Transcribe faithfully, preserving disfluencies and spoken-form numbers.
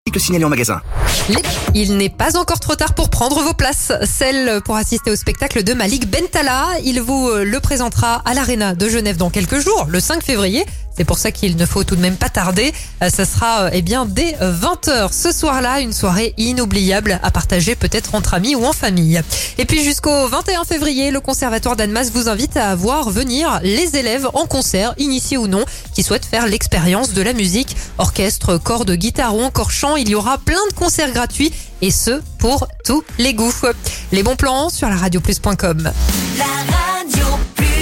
Le signaler en magasin. Les- Il n'est pas encore trop tard pour prendre vos places. Celle pour assister au spectacle de Malik Bentala. Il vous euh, le présentera à l'Arena de Genève dans quelques jours, le cinq février. C'est pour ça qu'il ne faut tout de même pas tarder. Euh, Ça sera euh, eh bien dès vingt heures ce soir-là, une soirée inoubliable à partager peut-être entre amis ou en famille. Et puis jusqu'au vingt et un février, le Conservatoire d'Annemasse vous invite à voir venir les élèves en concert, initiés ou non, qui souhaitent faire l'expérience de la musique, orchestre, cordes, guitare ou encore chant. Il y aura plein de concerts gratuits et ce pour tous les goûts. Les bons plans sur la radio plus point com. La radio plus.